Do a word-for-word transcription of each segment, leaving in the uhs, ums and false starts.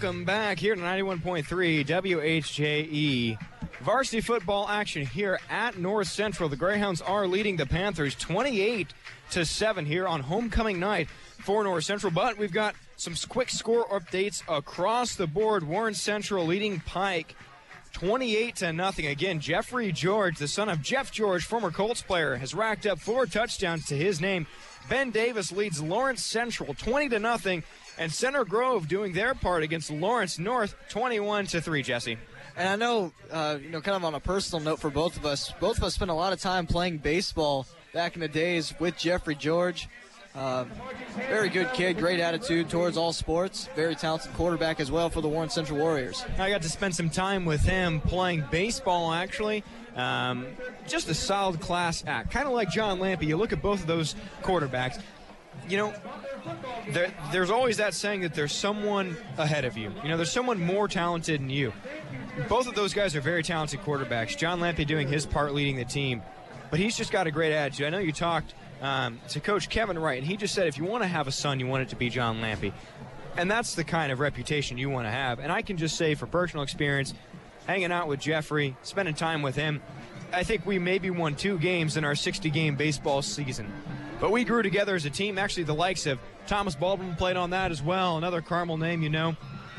welcome back here to ninety-one point three W H J E. Varsity football action here at North Central. The Greyhounds are leading the Panthers twenty-eight to seven here on homecoming night for North Central. But we've got some quick score updates across the board. Warren Central leading Pike twenty-eight to nothing. Again, Jeffrey George, the son of Jeff George, former Colts player, has racked up four touchdowns to his name. Ben Davis leads Lawrence Central twenty to nothing. And Center Grove doing their part against Lawrence North, twenty-one to three, Jesse. And I know, uh, you know, kind of on a personal note for both of us, both of us spent a lot of time playing baseball back in the days with Jeffrey George. Uh, very good kid, great attitude towards all sports, very talented quarterback as well for the Warren Central Warriors. I got to spend some time with him playing baseball, actually. Um, just a solid class act, kind of like John Lampe. You look at both of those quarterbacks, you know, There, there's always that saying that there's someone ahead of you. You know, there's someone more talented than you. Both of those guys are very talented quarterbacks. John Lampe doing his part leading the team, but he's just got a great attitude. I know you talked um, to Coach Kevin Wright, and he just said if you want to have a son, you want it to be John Lampe. And that's the kind of reputation you want to have. And I can just say for personal experience, hanging out with Jeffrey, spending time with him, I think we maybe won two games in our sixty-game baseball season. But we grew together as a team. Actually, the likes of Thomas Baldwin played on that as well, another Carmel name you know.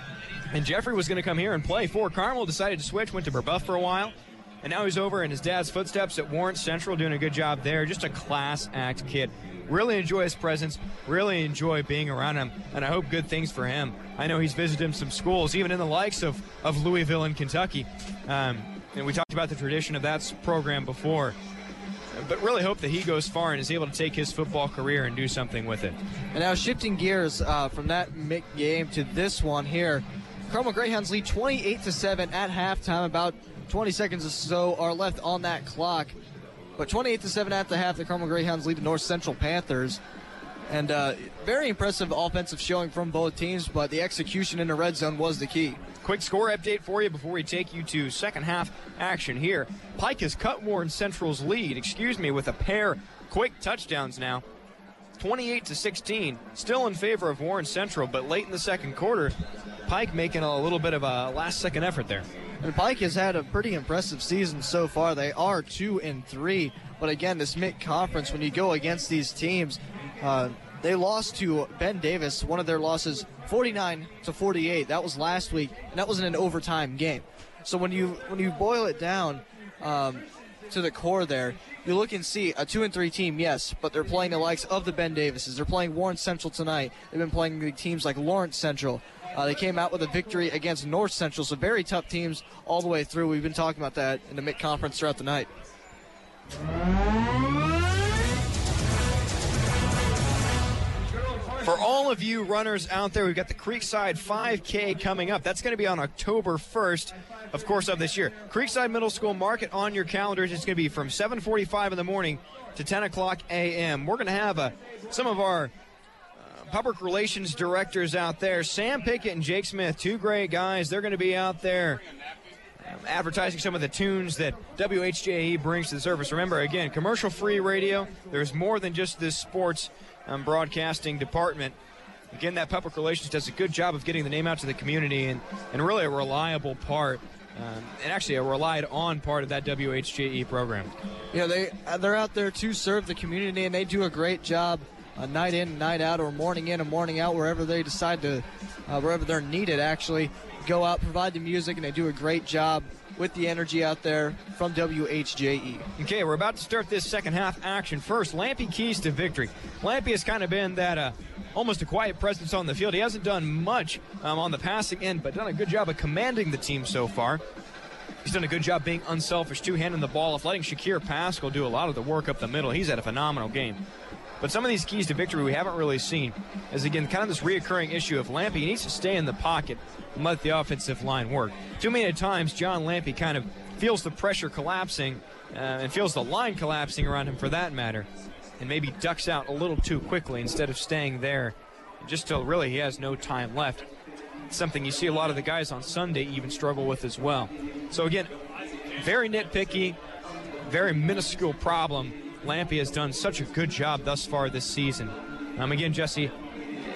And Jeffrey was going to come here and play for Carmel, decided to switch, went to Brebeuf for a while. And now he's over in his dad's footsteps at Warren Central, doing a good job there. Just a class act kid. Really enjoy his presence, really enjoy being around him, and I hope good things for him. I know he's visited some schools, even in the likes of, of Louisville and Kentucky. Um, and we talked about the tradition of that program before. But really hope that he goes far and is able to take his football career and do something with it. And now shifting gears uh, from that game to this one here, Carmel Greyhounds lead twenty-eight to seven at halftime. About twenty seconds or so are left on that clock. But twenty-eight to seven at the half, the Carmel Greyhounds lead the North Central Panthers. And uh, very impressive offensive showing from both teams, but the execution in the red zone was the key. Quick score update for you before we take you to second half action here. Pike has cut Warren Central's lead, excuse me, with a pair quick touchdowns now. twenty-eight to sixteen, still in favor of Warren Central, but late in the second quarter, Pike making a little bit of a last-second effort there. And Pike has had a pretty impressive season so far. They are two and three, but again, this mid-conference, when you go against these teams, uh, they lost to Ben Davis, one of their losses, forty-nine to forty-eight. That was last week, and that was in an overtime game. So when you when you boil it down um, to the core there, you look and see a two and three team, yes, but they're playing the likes of the Ben Davises. They're playing Warren Central tonight. They've been playing the teams like Lawrence Central. Uh, they came out with a victory against North Central, so very tough teams all the way through. We've been talking about that in the mid-conference throughout the night. For all of you runners out there, we've got the Creekside five K coming up. That's going to be on October first, of course, of this year. Creekside Middle School, mark it on your calendars. It's going to be from seven forty-five in the morning to ten o'clock a m We're going to have uh, some of our uh, public relations directors out there. Sam Pickett and Jake Smith, two great guys. They're going to be out there um, advertising some of the tunes that W H J E brings to the service. Remember, again, commercial-free radio. There's more than just this sports Um, broadcasting department. Again, that public relations does a good job of getting the name out to the community and, and really a reliable part, um, and actually a relied on part of that W H J E program. You know, they, they're out there to serve the community, and they do a great job uh, night in, night out, or morning in and morning out, wherever they decide to, uh, wherever they're needed, actually, go out, provide the music, and they do a great job with the energy out there from W H J E. Okay, we're about to start this second half action. First, Lampe keys to victory. Lampe has kind of been that uh, almost a quiet presence on the field. He hasn't done much um, on the passing end, but done a good job of commanding the team so far. He's done a good job being unselfish, too, handing the ball off, letting Shakir Pascal do a lot of the work up the middle. He's had a phenomenal game. But some of these keys to victory we haven't really seen. As, again, kind of this reoccurring issue of Lampe. He needs to stay in the pocket and let the offensive line work. Too many times, John Lampe kind of feels the pressure collapsing uh, and feels the line collapsing around him for that matter, and maybe ducks out a little too quickly instead of staying there just till really he has no time left. It's something you see a lot of the guys on Sunday even struggle with as well. So, again, very nitpicky, very minuscule problem. Lampe has done such a good job thus far this season. Um, again, Jesse,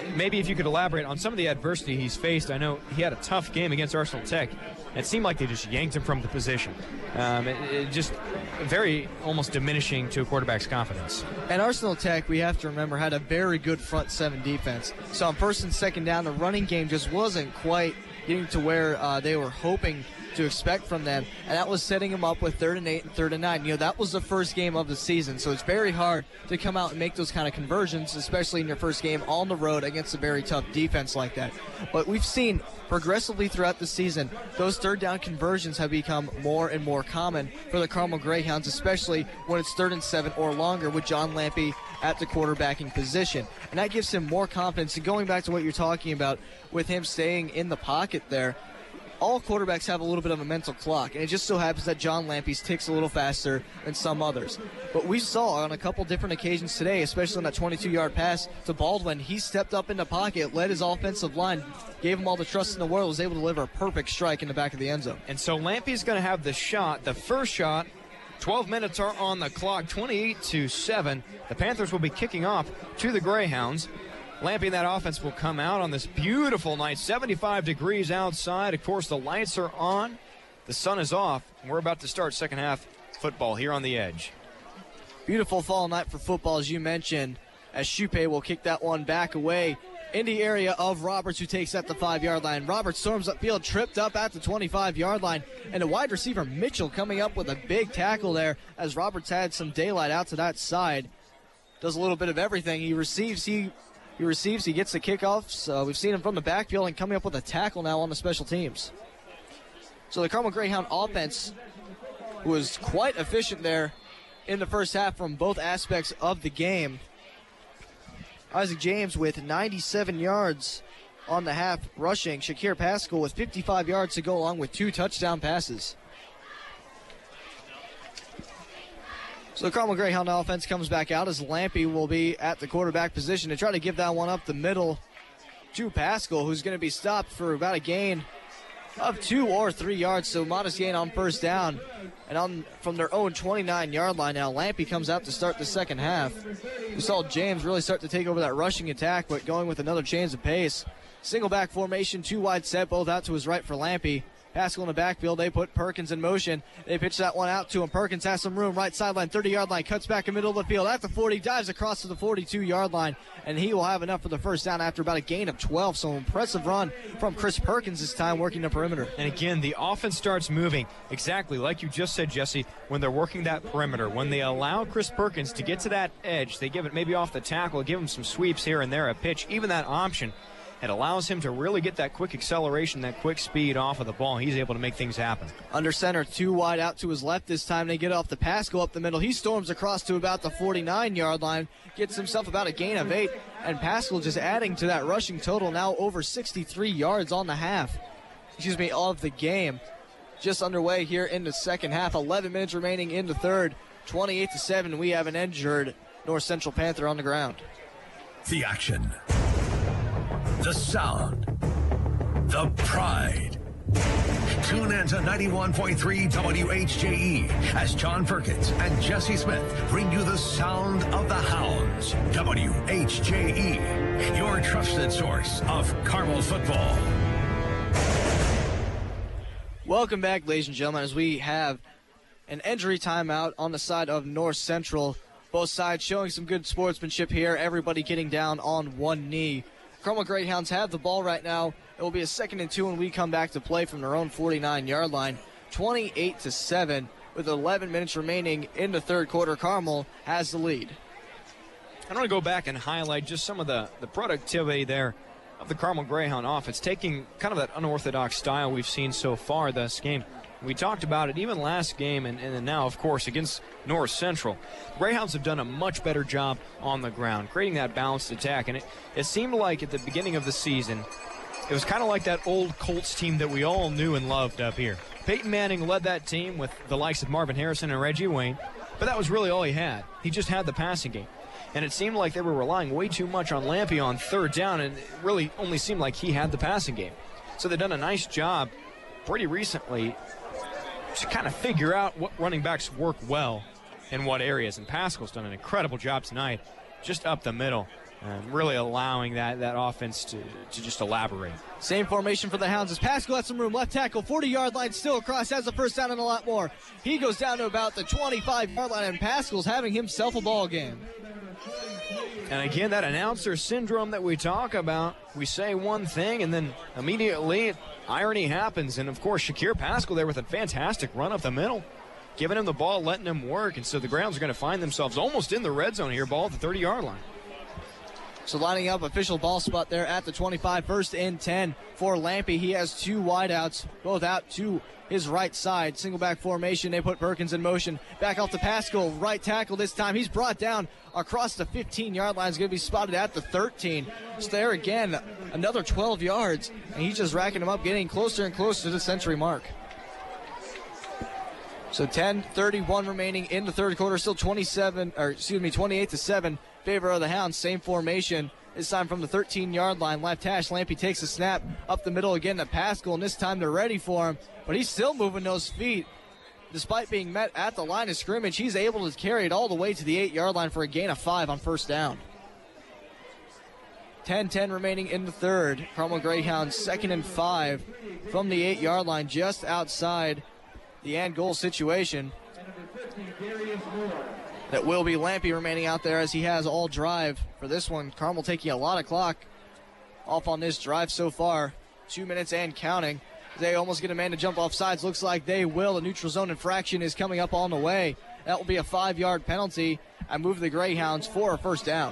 maybe if you could elaborate on some of the adversity he's faced. I know he had a tough game against Arsenal Tech. It seemed like they just yanked him from the position. Um, it, it just very almost diminishing to a quarterback's confidence. And Arsenal Tech, we have to remember, had a very good front seven defense. So on first and second down, the running game just wasn't quite getting to where uh, they were hoping to expect from them, and that was setting them up with third and eight and third and nine. You know, that was the first game of the season, so it's very hard to come out and make those kind of conversions, especially in your first game on the road against a very tough defense like that. But we've seen progressively throughout the season, those third down conversions have become more and more common for the Carmel Greyhounds, especially when it's third and seven or longer with John Lampe at the quarterbacking position. And that gives him more confidence. And going back to what you're talking about with him staying in the pocket there, all quarterbacks have a little bit of a mental clock, and it just so happens that John Lampe's ticks a little faster than some others. But we saw on a couple different occasions today, especially on that twenty-two-yard pass to Baldwin, he stepped up in the pocket, led his offensive line, gave him all the trust in the world, was able to deliver a perfect strike in the back of the end zone. And so Lampe's going to have the shot, the first shot. twelve minutes are on the clock, twenty-eight to seven. The Panthers will be kicking off to the Greyhounds. Lampe and that offense will come out on this beautiful night, seventy-five degrees outside. Of course, the lights are on. The sun is off. And we're about to start second half football here on the Edge. Beautiful fall night for football, as you mentioned, as Shupe will kick that one back away in the area of Roberts, who takes at the five-yard line. Roberts storms upfield, tripped up at the twenty-five-yard line, and the wide receiver Mitchell coming up with a big tackle there as Roberts had some daylight out to that side. Does a little bit of everything. He receives, he He receives, he gets the kickoff. So we've seen him from the backfield and coming up with a tackle now on the special teams. So the Carmel Greyhound offense was quite efficient there in the first half from both aspects of the game. Isaac James with ninety-seven yards on the half rushing. Shakir Pascal with fifty-five yards to go along with two touchdown passes. So the Carmel Greyhound offense comes back out as Lampe will be at the quarterback position to try to give that one up the middle to Pascal, who's going to be stopped for about a gain of two or three yards. So modest gain on first down. And on from their own twenty-nine-yard line now, Lampe comes out to start the second half. We saw James really start to take over that rushing attack, but going with another change of pace. Single back formation, two wide set, both out to his right for Lampe. Pascal in the backfield, they put Perkins in motion. They pitch that one out to him. Perkins has some room, right sideline, thirty-yard line, cuts back in the middle of the field at the forty, dives across to the forty-two-yard line, and he will have enough for the first down after about a gain of twelve. So impressive run from Chris Perkins this time working the perimeter. And again, the offense starts moving exactly like you just said, Jesse, when they're working that perimeter. When they allow Chris Perkins to get to that edge, they give it maybe off the tackle, give him some sweeps here and there, a pitch, even that option. It allows him to really get that quick acceleration, that quick speed off of the ball. He's able to make things happen. Under center, two wide out to his left this time. They get off the pass, go up the middle. He storms across to about the forty-nine-yard line, gets himself about a gain of eight, and Pascal just adding to that rushing total, now over sixty-three yards on the half, excuse me, of the game. Just underway here in the second half, eleven minutes remaining in the third, twenty-eight to seven. We have an injured North Central Panther on the ground. The action, the sound, the pride. Tune in to ninety-one point three W H J E as John Perkins and Jesse Smith bring you the sound of the Hounds. W H J E, your trusted source of Carmel football. Welcome back, ladies and gentlemen, as we have an injury timeout on the side of North Central. Both sides showing some good sportsmanship here, everybody getting down on one knee. Carmel Greyhounds have the ball right now. It will be a second and two when we come back to play from their own forty-nine-yard line. twenty-eight to seven with eleven minutes remaining in the third quarter. Carmel has the lead. I want to go back and highlight just some of the, the productivity there of the Carmel Greyhound offense, taking kind of that unorthodox style we've seen so far this game. We talked about it even last game and, and now, of course, against North Central. The Greyhounds have done a much better job on the ground, creating that balanced attack. And it, it seemed like at the beginning of the season, it was kind of like that old Colts team that we all knew and loved up here. Peyton Manning led that team with the likes of Marvin Harrison and Reggie Wayne, but that was really all he had. He just had the passing game. And it seemed like they were relying way too much on Lampe on third down, and it really only seemed like he had the passing game. So they've done a nice job pretty recently to kind of figure out what running backs work well in what areas. And Pascal's done an incredible job tonight, just up the middle. um, really allowing that, that offense to, to just elaborate. Same formation for the Hounds as Pascal has some room. Left tackle, forty-yard line, still across, has a first down and a lot more. He goes down to about the twenty-five-yard line, and Pascal's having himself a ball game. And again, that announcer syndrome that we talk about, we say one thing and then immediately irony happens. And of course, Shakir Pascal there with a fantastic run up the middle, giving him the ball, letting him work. And so the Greyhounds are going to find themselves almost in the red zone here, ball at the thirty-yard line. So lining up, official ball spot there at the twenty-five, first and ten for Lampe. He has two wideouts, both out to his right side. Single back formation, they put Perkins in motion. Back off to Pascal, right tackle this time. He's brought down across the fifteen-yard line. He's going to be spotted at the thirteen. So there again, another twelve yards, and he's just racking them up, getting closer and closer to the century mark. So ten thirty-one remaining in the third quarter, still twenty-seven, or excuse me, twenty-eight to seven, favor of the Hounds. Same formation, this time from the thirteen-yard line. Left hash, Lampe takes a snap up the middle again to Pascal, and this time they're ready for him, but he's still moving those feet. Despite being met at the line of scrimmage, he's able to carry it all the way to the eight-yard line for a gain of five on first down. ten ten remaining in the third. Carmel Greyhounds second and five from the eight-yard line, just outside the end goal situation. That will be Lampe remaining out there as he has all drive for this one. Carmel taking a lot of clock off on this drive so far. Two minutes and counting. They almost get a man to jump off sides. Looks like they will. A neutral zone infraction is coming up on the way. That will be a five-yard penalty. I move the Greyhounds for a first down.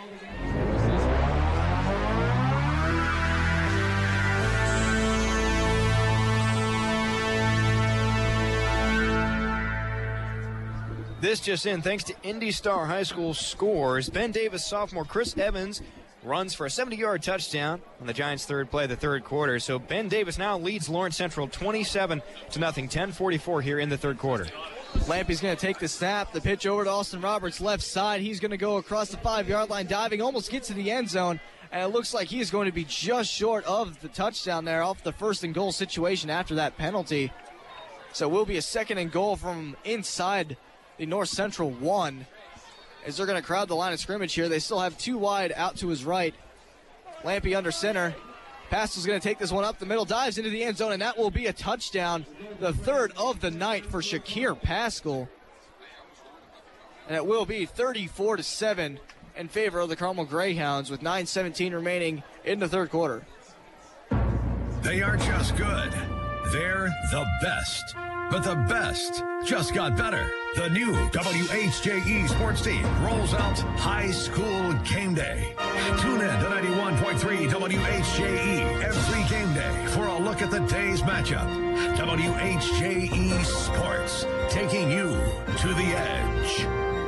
This just in, thanks to Indy Star High School scores. Ben Davis sophomore Chris Evans runs for a seventy-yard touchdown on the Giants' third play of the third quarter. So Ben Davis now leads Lawrence Central twenty-seven to nothing, ten forty-four here in the third quarter. Lampe's going to take the snap, the pitch over to Austin Roberts, left side. He's going to go across the five-yard line, diving, almost gets to the end zone, and it looks like he's going to be just short of the touchdown there off the first and goal situation after that penalty. So it will be a second and goal from inside the North Central one, as they're going to crowd the line of scrimmage here. They still have two wide out to his right. Lampe under center. Pascal's going to take this one up the middle, dives into the end zone, and that will be a touchdown, the third of the night for Shakir Pascal. And it will be thirty-four to seven in favor of the Carmel Greyhounds with nine seventeen remaining in the third quarter. They aren't just good, they're the best. But the best just got better. The new W H J E sports team rolls out High School Game Day. Tune in to ninety-one point three W H J E every game day for a look at the day's matchup. W H J E Sports, taking you to the edge.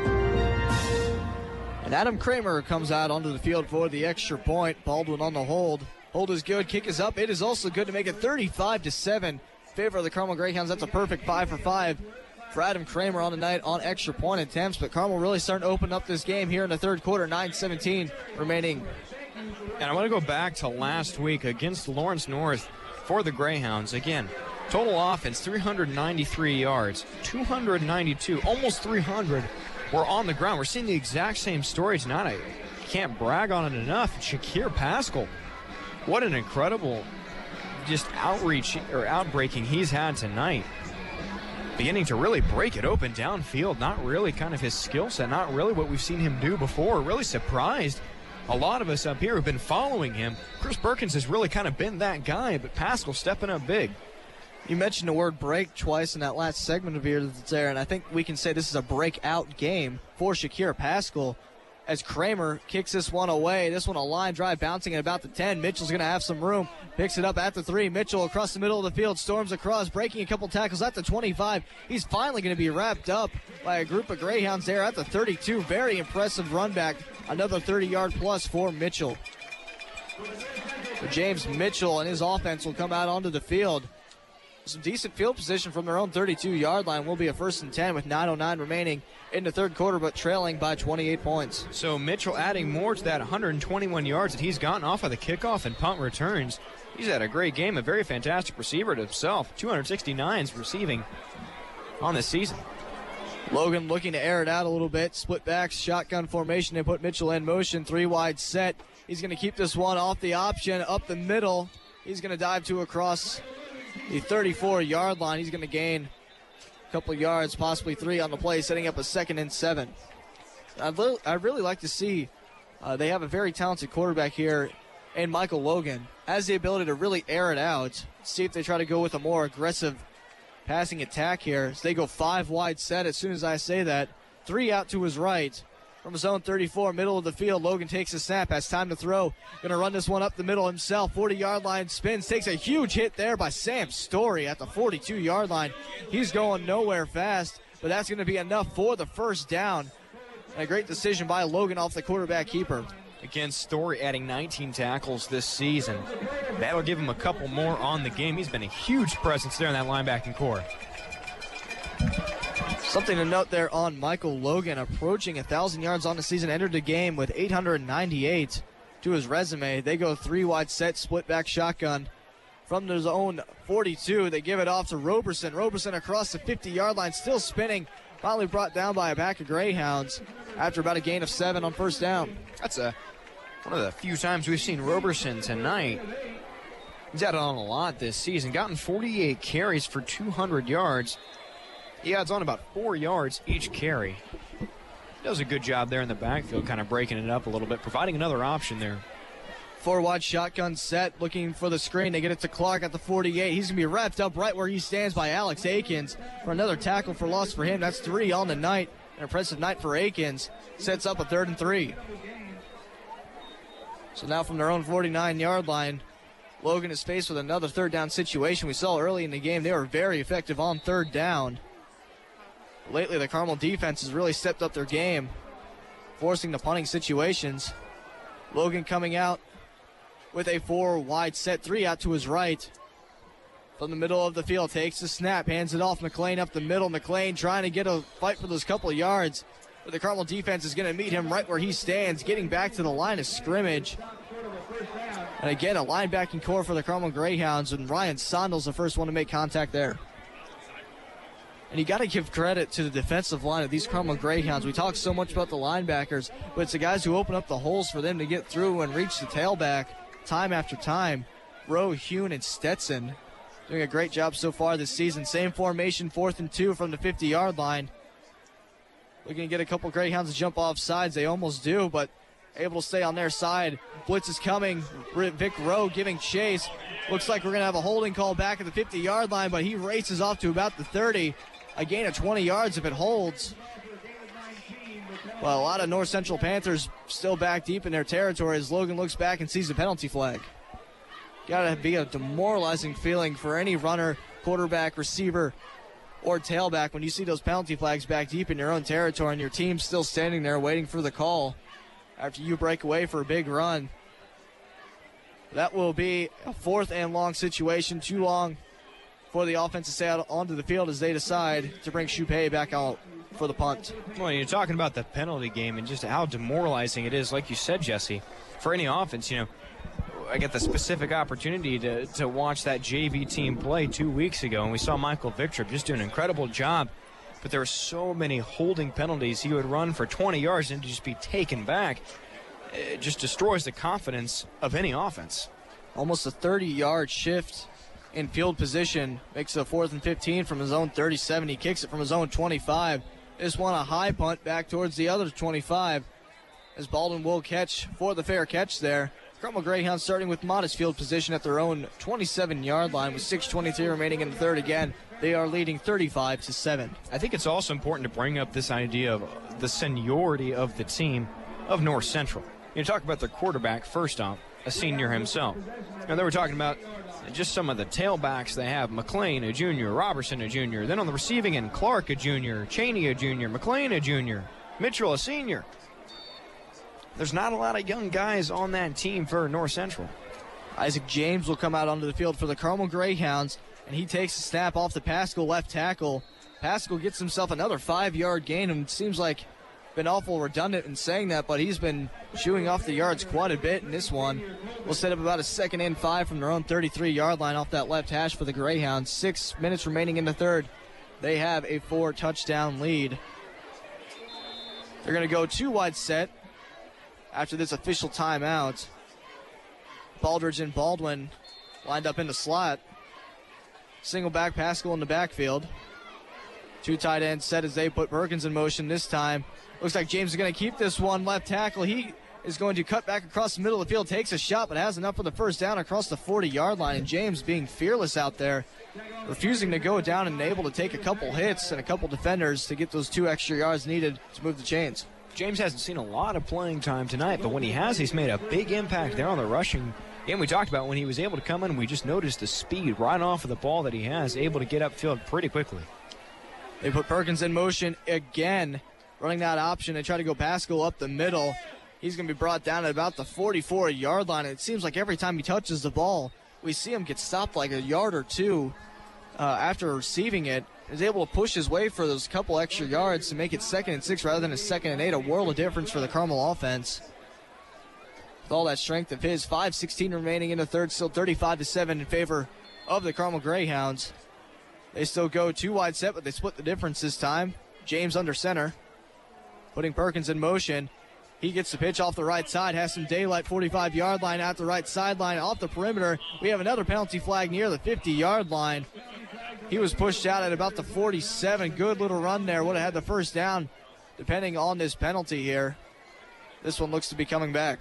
And Adam Kramer comes out onto the field for the extra point. Baldwin on the hold. Hold is good, kick is up. It is also good to make it thirty-five to seven. Favor of the Carmel Greyhounds. That's a perfect five for five for Adam Kramer on the night on extra point attempts. But Carmel really starting to open up this game here in the third quarter. nine seventeen remaining. And I want to go back to last week against Lawrence North for the Greyhounds. Again, total offense, three hundred ninety-three yards, two hundred ninety-two, almost three hundred were on the ground. We're seeing the exact same story tonight. I can't brag on it enough. Shakir Pascal, what an incredible just outreach or outbreaking he's had tonight. Beginning to really break it open downfield. Not really kind of his skill set. Not really what we've seen him do before. Really surprised a lot of us up here who've been following him. Chris Perkins has really kind of been that guy, but Pascal stepping up big. You mentioned the word break twice in that last segment of yours there, and I think we can say this is a breakout game for Shakir Pascal as Kramer kicks this one away. This one a line drive bouncing at about the ten. Mitchell's going to have some room. Picks it up at the three. Mitchell across the middle of the field, storms across, breaking a couple tackles at the twenty-five. He's finally going to be wrapped up by a group of Greyhounds there at the thirty-two. Very impressive run back. Another thirty-yard plus for Mitchell. So James Mitchell and his offense will come out onto the field. Some decent field position from their own thirty-two-yard line. Will be a first and ten with nine oh nine remaining in the third quarter, but trailing by twenty-eight points. So Mitchell adding more to that one hundred twenty-one yards that he's gotten off of the kickoff and punt returns. He's had a great game, a very fantastic receiver to himself. two hundred sixty-nine receiving on the season. Logan looking to air it out a little bit. Split backs, shotgun formation. They put Mitchell in motion. Three wide set. He's going to keep this one off the option, up the middle. He's going to dive to across the thirty-four-yard line. He's going to gain a couple of yards, possibly three on the play, setting up a second and seven. I'd, li- I'd really like to see, uh, they have a very talented quarterback here in Michael Logan. Has the ability to really air it out. See if they try to go with a more aggressive passing attack here. As they go five wide set as soon as I say that. Three out to his right. From his own thirty-four, middle of the field, Logan takes a snap, has time to throw. Going to run this one up the middle himself. forty-yard line spins, takes a huge hit there by Sam Story at the forty-two-yard line. He's going nowhere fast, but that's going to be enough for the first down. And a great decision by Logan off the quarterback keeper. Again, Story adding nineteen tackles this season. That'll give him a couple more on the game. He's been a huge presence there in that linebacking core. Something to note there on Michael Logan, approaching one thousand yards on the season, entered the game with eight hundred ninety-eight to his resume. They go three wide set, split back shotgun. From their own forty-two, they give it off to Roberson. Roberson across the fifty-yard line, still spinning. Finally brought down by a pack of Greyhounds after about a gain of seven on first down. That's a one of the few times we've seen Roberson tonight. He's added on a lot this season, gotten forty-eight carries for two hundred yards. He adds on about four yards each carry. Does a good job there in the backfield, kind of breaking it up a little bit, providing another option there. Four wide shotgun set, looking for the screen. They get it to Clark at the forty-eight. He's going to be wrapped up right where he stands by Alex Akins for another tackle for loss for him. That's three on the night. An impressive night for Akins. Sets up a third and three. So now from their own forty-nine-yard line, Logan is faced with another third down situation. We saw early in the game they were very effective on third down. Lately, the Carmel defense has really stepped up their game, forcing the punting situations. Logan coming out with a four wide set, three out to his right. From the middle of the field, takes the snap, hands it off. McLean up the middle. McLean trying to get a fight for those couple of yards. But the Carmel defense is going to meet him right where he stands, getting back to the line of scrimmage. And again, a linebacking core for the Carmel Greyhounds, and Ryan Sondel's the first one to make contact there. And you got to give credit to the defensive line of these Carmel Greyhounds. We talk so much about the linebackers, but it's the guys who open up the holes for them to get through and reach the tailback time after time. Rowe, Hune, and Stetson doing a great job so far this season. Same formation, fourth and two from the fifty-yard line. Looking to get a couple Greyhounds to jump off sides. They almost do, but able to stay on their side. Blitz is coming. Vic Rowe giving chase. Looks like we're going to have a holding call back at the fifty-yard line, but he races off to about the thirty. A gain of twenty yards if it holds. Well, a lot of North Central Panthers still back deep in their territory as Logan looks back and sees the penalty flag. Got to be a demoralizing feeling for any runner, quarterback, receiver, or tailback when you see those penalty flags back deep in your own territory and your team's still standing there waiting for the call after you break away for a big run. That will be a fourth and long situation, too long for the offense to stay out onto the field as they decide to bring Choupay back out for the punt. Well, you're talking about the penalty game and just how demoralizing it is, like you said, Jesse, for any offense. You know, I get the specific opportunity to, to watch that J V team play two weeks ago, and we saw Michael Victrop just do an incredible job. But there were so many holding penalties. He would run for twenty yards and just be taken back. It just destroys the confidence of any offense. Almost a thirty-yard shift in field position. Makes a fourth and fifteen from his own thirty-seven. He kicks it from his own twenty-five. Just want a high punt back towards the other twenty-five as Baldwin will catch for the fair catch there. Carmel Greyhounds starting with modest field position at their own twenty-seven-yard line with six twenty-three remaining in the third. Again, they are leading thirty-five to seven. I think it's also important to bring up this idea of the seniority of the team of North Central. You talk about their quarterback, first off, a senior himself. Now, they were talking about just some of the tailbacks they have. McLean, a junior. Robertson, a junior. Then on the receiving end, Clark, a junior. Cheney, a junior. McLean, a junior. Mitchell, a senior. There's not a lot of young guys on that team for North Central. Isaac James will come out onto the field for the Carmel Greyhounds, and he takes a snap off the Pascal left tackle. Pascal gets himself another five-yard gain, and it seems like been awful redundant in saying that, but he's been chewing off the yards quite a bit in this one. We'll set up about a second and five from their own thirty-three-yard line off that left hash for the Greyhounds. Six minutes remaining in the third. they have a four touchdown lead. They're going to go two wide set after this official timeout. Baldridge and Baldwin lined up in the slot. Single back, Pascal in the backfield. Two tight ends set as they put Perkins in motion this time. Looks like James is going to keep this one. Left tackle, he is going to cut back across the middle of the field, takes a shot, but has enough for the first down across the forty-yard line. And James being fearless out there, refusing to go down and able to take a couple hits and a couple defenders to get those two extra yards needed to move the chains. James hasn't seen a lot of playing time tonight, but when he has, he's made a big impact there on the rushing game. We talked about when he was able to come in, we just noticed the speed right off of the ball that he has, able to get upfield pretty quickly. They put Perkins in motion again, running that option and try to go Pascal up the middle. He's going to be brought down at about the forty-four-yard line. And it seems like every time he touches the ball, we see him get stopped like a yard or two uh, after receiving it. He's able to push his way for those couple extra yards to make it second and six rather than a second and eight. A world of difference for the Carmel offense. With all that strength of his, five sixteen remaining in the third, still thirty-five to seven in favor of the Carmel Greyhounds. They still go two wide set, but they split the difference this time. James under center, putting Perkins in motion. He gets the pitch off the right side, has some daylight, forty-five-yard line at the right sideline, off the perimeter. We have another penalty flag near the fifty-yard line. He was pushed out at about the forty-seven. Good little run there. Would have had the first down, depending on this penalty here. This one looks to be coming back.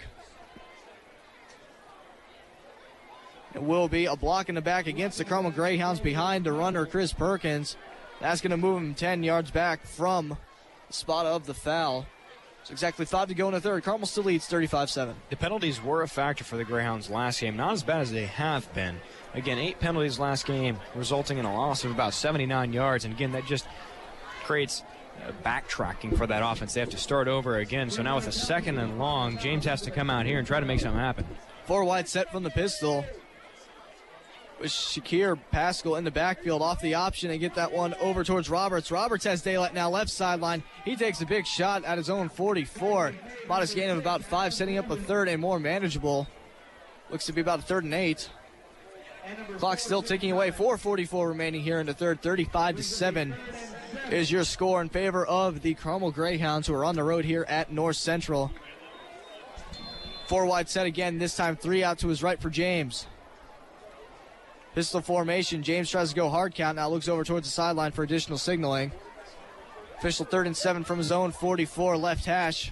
It will be a block in the back against the Carmel Greyhounds behind the runner, Chris Perkins. That's going to move him ten yards back from the spot of the foul. So exactly five to go in the third. Carmel still leads thirty-five seven. The penalties were a factor for the Greyhounds last game. Not as bad as they have been. Again, eight penalties last game, resulting in a loss of about seventy-nine yards. And again, that just creates uh, backtracking for that offense. They have to start over again. So now with a second and long, James has to come out here and try to make something happen. Four wide set from the pistol. With Shakir Pascal in the backfield off the option and get that one over towards Roberts. Roberts has daylight now, left sideline. He takes a big shot at his own forty-four. Modest gain of about five, setting up a third and more manageable. Looks to be about a third and eight. Clock still ticking away. four forty-four remaining here in the third. thirty-five to seven is your score in favor of the Carmel Greyhounds, who are on the road here at North Central. Four wide set again, this time three out to his right for James. Pistol formation. James tries to go hard count. Now looks over towards the sideline for additional signaling. Official third and seven from his own forty-four, left hash.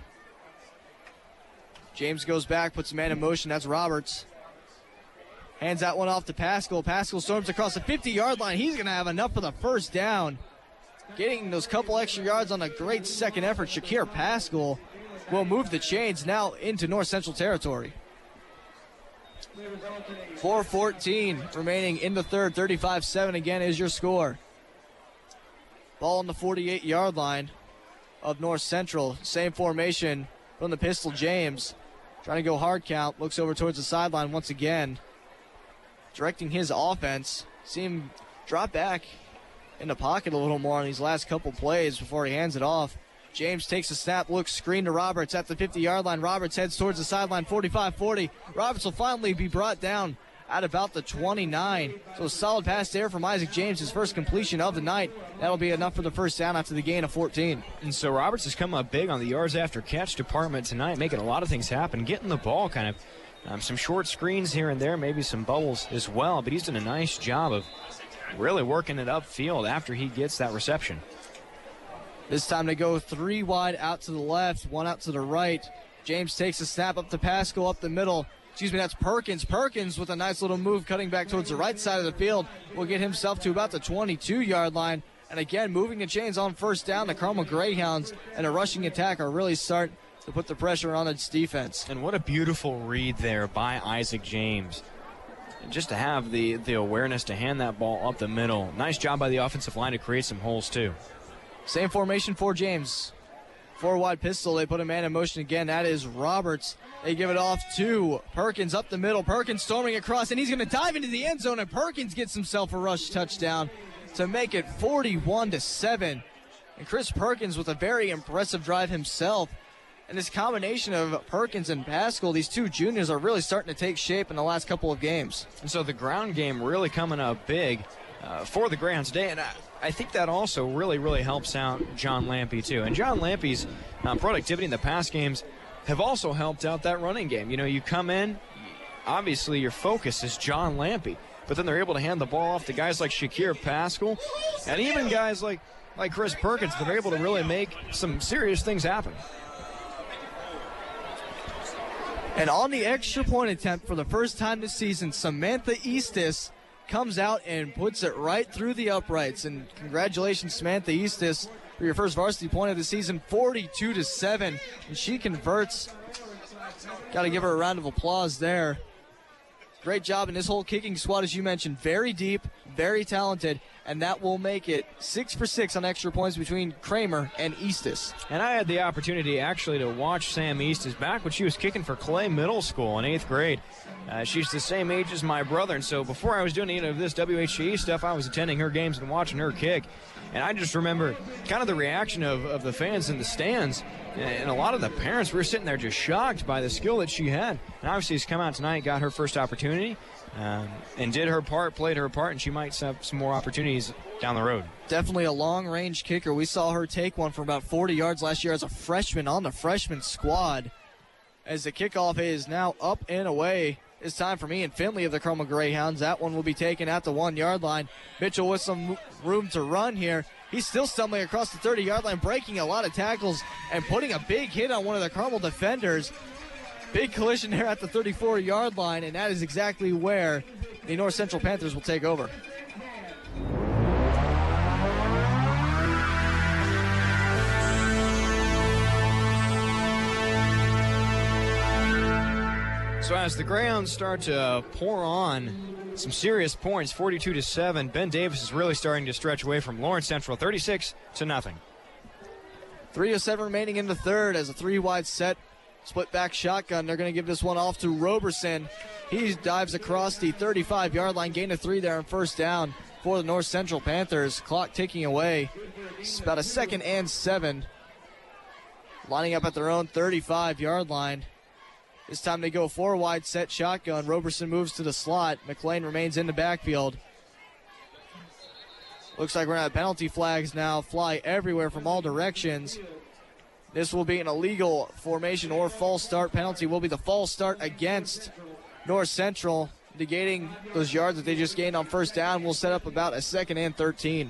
James goes back, puts a man in motion. That's Roberts. Hands that one off to Pascal. Pascal storms across the fifty-yard line. He's going to have enough for the first down. Getting those couple extra yards on a great second effort. Shakir Pascal will move the chains now into North Central territory. four fourteen remaining in the third. thirty-five seven again is your score. Ball on the forty-eight-yard line of North Central. Same formation from the pistol. James trying to go hard count. Looks over towards the sideline once again. Directing his offense. See him drop back in the pocket a little more on these last couple plays before he hands it off. James takes a snap, looks screen to Roberts at the fifty-yard line. Roberts heads towards the sideline, forty-five forty. Roberts will finally be brought down at about the twenty-nine. So a solid pass there from Isaac James, his first completion of the night. That'll be enough for the first down after the gain of fourteen. And so Roberts has come up big on the yards after catch department tonight, making a lot of things happen, getting the ball kind of um, some short screens here and there, maybe some bubbles as well, but he's done a nice job of really working it upfield after he gets that reception. This time they go three wide out to the left, one out to the right. James takes a snap up to Pascal up the middle. Excuse me, that's Perkins. Perkins with a nice little move cutting back towards the right side of the field will get himself to about the twenty-two-yard line. And again, moving the chains on first down. The Carmel Greyhounds and a rushing attack are really starting to put the pressure on its defense. And what a beautiful read there by Isaac James. And just to have the, the awareness to hand that ball up the middle. Nice job by the offensive line to create some holes too. Same formation for James. Four wide pistol. They put a man in motion again. That is Roberts. They give it off to Perkins up the middle. Perkins storming across, and he's going to dive into the end zone, and Perkins gets himself a rush touchdown to make it forty-one to seven. And Chris Perkins with a very impressive drive himself. And this combination of Perkins and Pascal, these two juniors are really starting to take shape in the last couple of games. And so the ground game really coming up big uh, for the Greyhounds today. And I, I think that also really, really helps out John Lampe, too. And John Lampe's uh, productivity in the pass games have also helped out that running game. You know, you come in, obviously your focus is John Lampe, but then they're able to hand the ball off to guys like Shakir Pascal and even guys like, like Chris Perkins that are able to really make some serious things happen. And on the extra point attempt for the first time this season, Samantha Eastis comes out and puts it right through the uprights. And congratulations, Samantha Eastis, for your first varsity point of the season, forty-two to seven. And she converts. Got to give her a round of applause there. Great job. And this whole kicking squad, as you mentioned, very deep, very talented. And that will make it six for six on extra points between Kramer and Eastis. And I had the opportunity actually to watch Sam Eastis back when she was kicking for Clay Middle School in eighth grade. Uh, she's the same age as my brother, and so before I was doing any of this W H G E stuff, I was attending her games and watching her kick. And I just remember kind of the reaction of, of the fans in the stands, and a lot of the parents were sitting there just shocked by the skill that she had. And obviously she's come out tonight, got her first opportunity, um, and did her part, played her part, and she might have some more opportunities down the road. Definitely a long-range kicker. We saw her take one for about forty yards last year as a freshman on the freshman squad. As the kickoff is now up and away, it's time for me and Finley of the Carmel Greyhounds. That one will be taken at the one-yard line. Mitchell with some room to run here. He's still stumbling across the thirty-yard line, breaking a lot of tackles and putting a big hit on one of the Carmel defenders. Big collision there at the thirty-four-yard line, and that is exactly where the North Central Panthers will take over. So as the Greyhounds start to pour on some serious points, forty-two to seven, Ben Davis is really starting to stretch away from Lawrence Central, thirty-six to nothing. three oh seven remaining in the third as a three-wide set, split back shotgun. They're going to give this one off to Roberson. He dives across the thirty-five-yard line, gain of three there on first down for the North Central Panthers. Clock ticking away. It's about a second and seven. Lining up at their own thirty-five-yard line. This time they go four wide set shotgun. Roberson moves to the slot. McLean remains in the backfield. Looks like we're going to have penalty flags now fly everywhere from all directions. This will be an illegal formation or false start. Penalty will be the false start against North Central, negating those yards that they just gained on first down. We'll set up about a second and thirteen.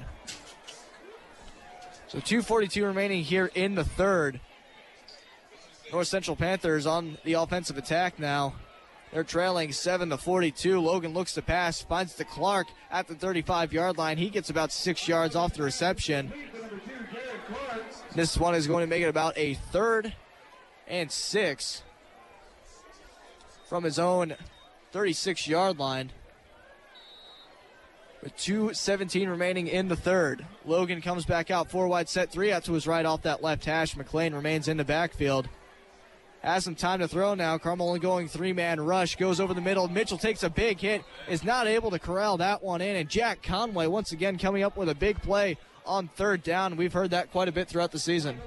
So two forty-two remaining here in the third. North Central Panthers on the offensive attack now. They're trailing seven to forty-two. Logan looks to pass, finds the Clark at the thirty-five-yard line. He gets about six yards off the reception. This one is going to make it about a third and six from his own thirty-six-yard line. With two seventeen remaining in the third. Logan comes back out, four wide set, three out to his right off that left hash. McLean remains in the backfield. Has some time to throw now. Carmel only going three-man rush. Goes over the middle. Mitchell takes a big hit. Is not able to corral that one in. And Jack Conway once again coming up with a big play on third down. We've heard that quite a bit throughout the season.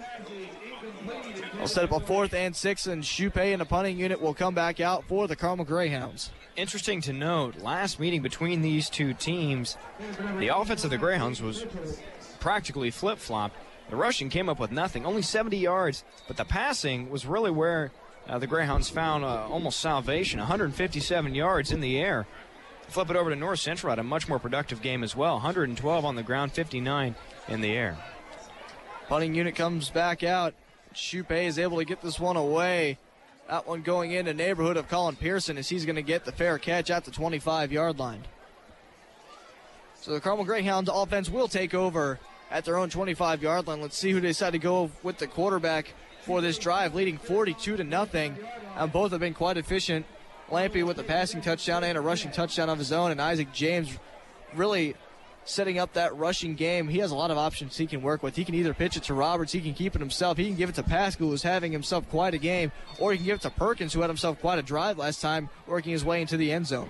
I'll set up a fourth and six, and Chupe and the punting unit will come back out for the Carmel Greyhounds. Interesting to note, last meeting between these two teams, the offense of the Greyhounds was practically flip-flopped. The rushing came up with nothing, only seventy yards, but the passing was really where uh, the Greyhounds found uh, almost salvation, one hundred fifty-seven yards in the air. Flip it over to North Central, had a much more productive game as well, one hundred twelve on the ground, fifty-nine in the air. Punting unit comes back out. Chupe is able to get this one away. That one going in the neighborhood of Colin Pearson as he's going to get the fair catch at the twenty-five-yard line. So the Carmel Greyhounds offense will take over at their own twenty-five-yard line. Let's see who they decide to go with the quarterback for this drive, leading forty-two to nothing. And both have been quite efficient. Lampe with a passing touchdown and a rushing touchdown of his own, and Isaac James really setting up that rushing game. He has a lot of options he can work with. He can either pitch it to Roberts, he can keep it himself, he can give it to Pascal, who's having himself quite a game, or he can give it to Perkins, who had himself quite a drive last time, working his way into the end zone.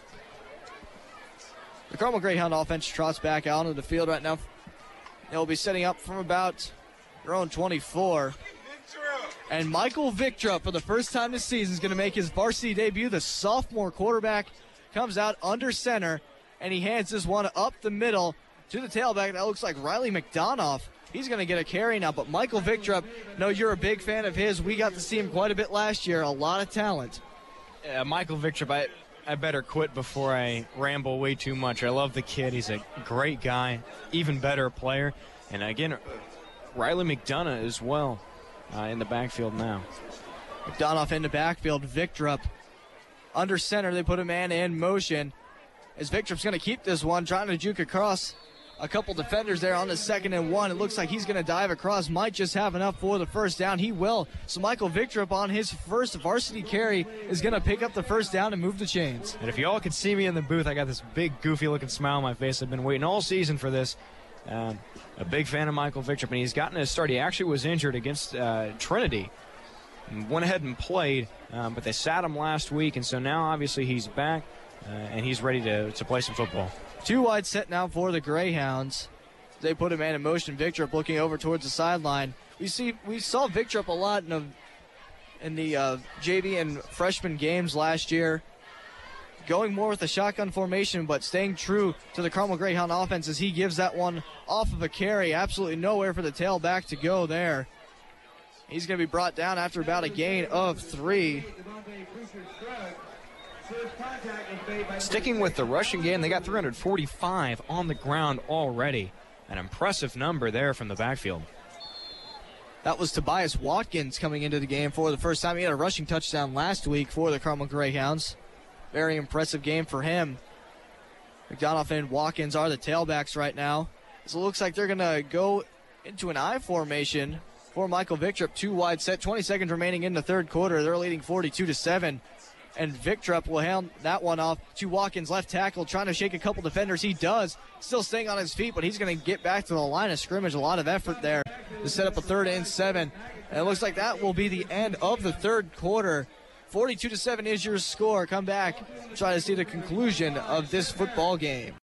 The Carmel Greyhound offense trots back out onto the field right now. They'll be setting up from about their own twenty-four. And Michael Victra, for the first time this season, is going to make his varsity debut. The sophomore quarterback comes out under center, and he hands this one up the middle to the tailback. That looks like Riley McDonough. He's going to get a carry now, but Michael Victrup, no, you're a big fan of his. We got to see him quite a bit last year. A lot of talent. Uh, Michael Victrup, I, I better quit before I ramble way too much. I love the kid. He's a great guy, even better player. And again, Riley McDonough as well uh, in the backfield now. McDonough in the backfield. Victrup under center. They put a man in motion. As Victrup's going to keep this one, trying to juke across a couple defenders there on the second and one. It looks like he's going to dive across. Might just have enough for the first down. He will. So Michael Victrup on his first varsity carry is going to pick up the first down and move the chains. And if y'all could see me in the booth, I got this big, goofy-looking smile on my face. I've been waiting all season for this. Um, a big fan of Michael Victrup, and he's gotten his start. He actually was injured against uh, Trinity. And went ahead and played, um, but they sat him last week, and so now obviously he's back, uh, and he's ready to, to play some football. Two wide set now for the Greyhounds. They put a man in motion. Victrup looking over towards the sideline. We see we saw Victrup a lot in, a, in the uh, J V and freshman games last year, going more with the shotgun formation, but staying true to the Carmel Greyhound offense as he gives that one off of a carry. Absolutely nowhere for the tailback to go there. He's going to be brought down after about a gain of three. Sticking with the rushing game, they got three hundred forty-five on the ground already. An impressive number there from the backfield. That was Tobias Watkins coming into the game for the first time. He had a rushing touchdown last week for the Carmel Greyhounds. Very impressive game for him. McDonough and Watkins are the tailbacks right now. So it looks like they're going to go into an I formation for Michael Victrup. Two wide set, twenty seconds remaining in the third quarter. They're leading forty-two to seven. And Victrup will hand that one off to Watkins, left tackle, trying to shake a couple defenders. He does, still staying on his feet, but he's going to get back to the line of scrimmage. A lot of effort there to set up a third and seven. And it looks like that will be the end of the third quarter. forty-two to seven is your score. Come back, try to see the conclusion of this football game.